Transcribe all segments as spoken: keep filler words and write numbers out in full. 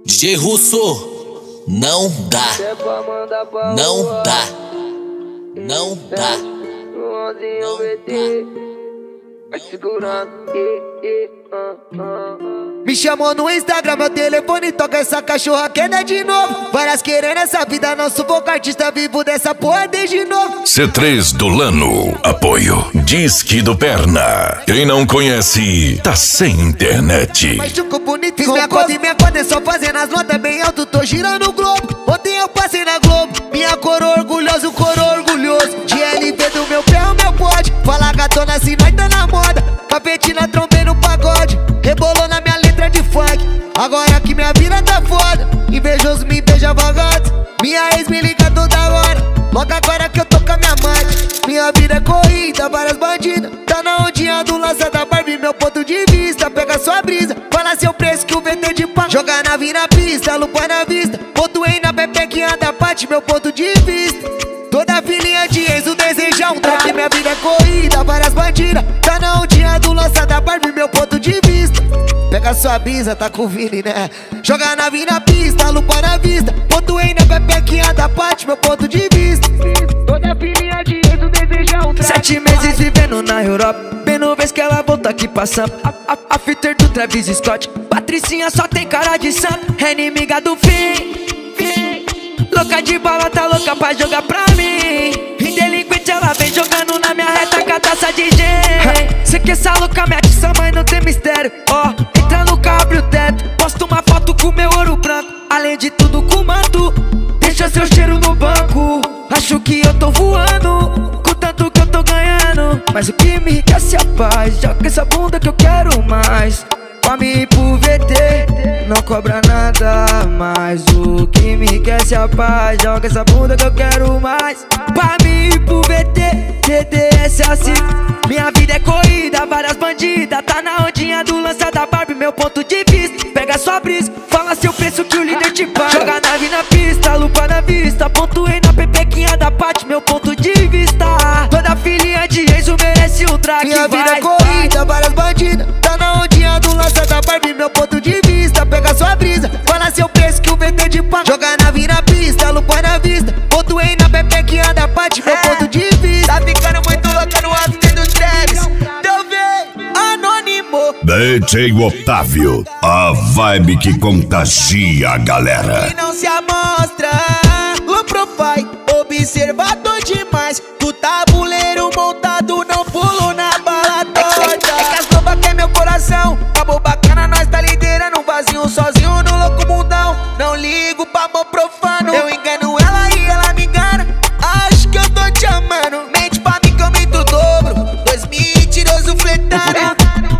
D J Russo, não dá, não dá, não dá, não dá. Me chamou no Instagram, meu telefone toca essa cachorra queda de novo. Várias querendo essa vida, não sufoco artista vivo dessa porra desde novo. C três do Lano, apoio Disque do Perna. Quem não conhece, tá sem internet. Mas ficou bonito, fiz minha conta e minha conta é só fazendo as notas bem alto, tô girando o globo. Ontem eu passei na Globo, minha coroa orgulhoso, coroa orgulhoso. De L V do meu pé, o meu pode. Fala gatona se nós tá na moda. Capetina trombei no pagode, rebolou na minha letra de funk. Agora que minha vida tá foda, invejoso me beija vagante. Minha ex me liga toda hora, logo agora que eu tô com a minha amante. Minha vida é corrida, várias bandidas. Tá na ondinha do lança da Barbie, meu ponto de vista. Pega sua brisa, fala seu preço que o V T de pá. Joga nave na pista, lupa na vista. Pontuei na pepequinha da parte, meu ponto de vista. Toda filhinha de ex, o desejo é um track. Minha vida é corrida, várias bandidas. Tá na ondinha do lança da Barbie, meu ponto de vista. Pega sua brisa, tá com o Vini, né? Joga nave na pista, lupa na vista. Pontuei na pepequinha da parte, meu ponto de vista. Toda filhinha de ex, o desejo é um track. Sete meses vivendo na Europa, vendo vez que ela volta aqui pra Sampa. A, a, a fitter do Travis Scott, Patricinha só tem cara de santa. É inimiga do fim, fim. Louca de bala, tá louca pra jogar pra mim. E delinquente ela vem jogando na minha reta com a taça de gin. Cê que essa louca mete sua mãe, não tem mistério. Ó, oh, entra no carro, abre o teto. Posto uma foto com meu ouro branco, além de tudo com manto. Deixa seu cheiro no banco. Acho que eu tô voando, com tanto que eu tô ganhando. Mas o que me enriquece é a paz. Joga essa bunda que eu quero mais. Pra mim ir pro V T, não cobra nada mais. O que me enriquece é a paz. Joga essa bunda que eu quero mais. Pra mim ir pro V T, T D S assim. Minha vida é corrida, várias bandidas. Tá na ondinha do lança da Barbie, meu ponto de vista. Pega sua brisa, fala seu preço que o líder te paga. Joga nave na pista, lupa na vista. Pontuei na pepequinha da parte, meu ponto de vista. Toda filhinha de ex merece um track. Minha vai, vida é corrida, várias bandidas. Tá na ondinha do lança da Barbie, meu ponto de vista. Pega sua brisa, fala seu preço que o V T de pá. Joga nave na pista, lupa na vista. Pontuei na pepequinha da parte, meu ponto de vista. Tá ficando muito louca no after dos Travis. Então vem, anônimo. D J Otávio, a vibe que contagia a galera. E não se amostra, low profile, observador demais. Do tabuleiro montado, não pulo na bala toda. É, é, é que as lobas quer meu coração. Acabou bacana, nós tá liderando um vazio sozinho no louco mundão. Não ligo pra amor profano, eu engano ela e ela me engana. Acho que eu tô te amando, mente pra mim que eu minto o dobro. Dois mentirosos fletaram.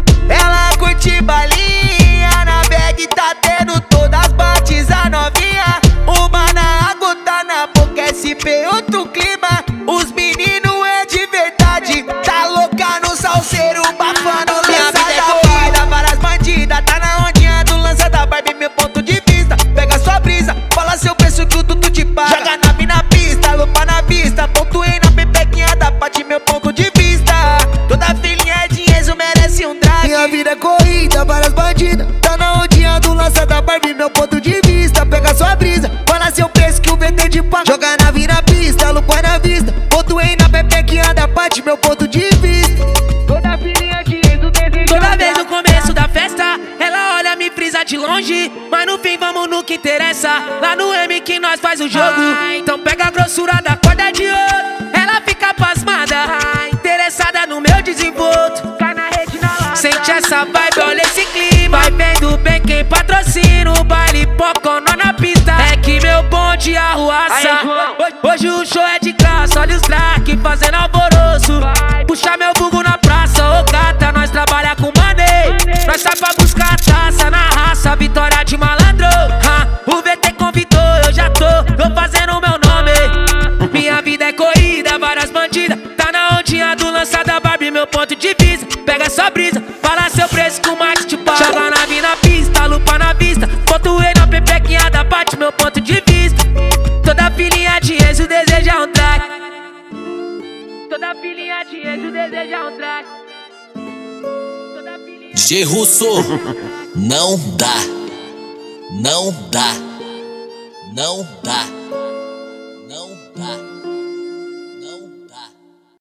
Ela curte balinha, na bag tá tendo todas as partes. A novinha, uma na água, tá na boca, S P, outro clima. Os meninos é de verdade, tá louca no salseiro, bafando lança da corrida. Várias bandidas, tá na ondinha do lança da Barbie, meu ponto de vista. Pega sua brisa, fala seu preço que o tudo te paga. Joga nave na pista, lupa na vista. Pontuei na pepequinha da parte, meu ponto de vista. Toda filhinha de Enzo merece um track. Minha vida é corrida, várias bandidas. Tá na ondinha do lança da Barbie, meu ponto de vista. Pega sua brisa, fala seu preço que o V T de pá. Joga nave na pista, lupa na vista. Pontuei na pepequinha da parte, meu ponto de vista. Toda filhinha de Enzo deseja. Toda vez no começo da festa, ela olha, me frisa de longe. Mas no fim vamos no que interessa. Lá no M que nós faz o jogo. Então pega a grossura da corda de ouro. Ela fica pasmada, interessada no meu desenvolto. Cai na rede na lata. Sente essa vibe, olha esse clima. Vai vendo bem quem patrocina o baile poconó na pista. É que meu bonde arruaça. Hoje o show é de graça, olha os track fazendo alvoroço. Puxa meu vulgo na praça, ô gata, nós trabalha com maneiro. Nós sai pra buscar a taça na raça, vitória de malandro. Ha, o V T convidou, eu já tô, tô fazendo meu nome. Minha vida é corrida, várias bandidas. Tá na ondinha do lança da Barbie, meu ponto de vista. Pega sua brisa, fala seu preço que o Max te paga. Joga nave na pista, lupa na vista. Pontuei na pepequinha da parte, meu ponto de vista. Toda filhinha de Enzo deseja um track. Toda filhinha de Enzo deseja um track. D J Russo, não dá. Não dá. Não dá. Não dá.